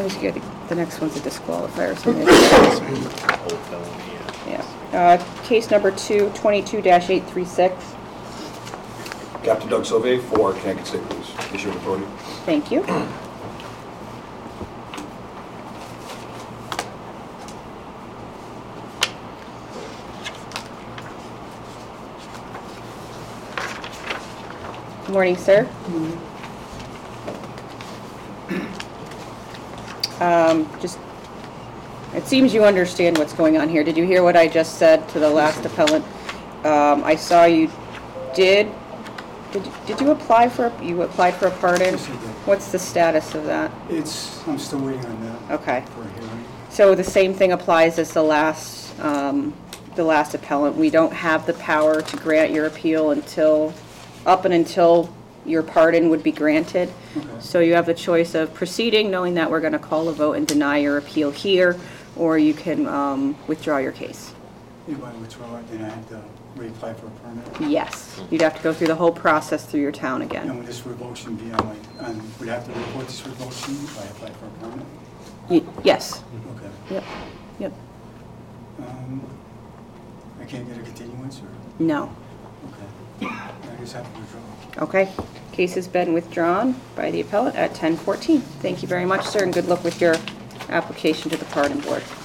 The next one's a disqualifier. So Old felony, yeah. Case number 22-836. Captain Doug Sauvé for Connecticut State Police. Issuing authority. Thank you. Good morning, sir. It seems you understand what's going on here. Did you hear what I just said to the last appellant? I saw you did you apply for a pardon? Yes, I did. What's the status of that? I'm still waiting on that. Okay. For a hearing. So the same thing applies as the last appellant. We don't have the power to grant your appeal until your pardon would be granted. Okay. So you have the choice of proceeding, knowing that we're going to call a vote and deny your appeal here, or you can withdraw your case. If I withdraw it, then I have to reapply for a permit. Yes. You'd have to go through the whole process through your town And again. would this revocation be on would I have to report this revocation if I apply for a permit? Yes. Okay. Yep. Yep. I can't get a continuance or? No. Okay. I guess I have to withdraw. Okay. Case has been withdrawn by the appellant at 10:14. Thank you very much, sir, and good luck with your application to the pardon board.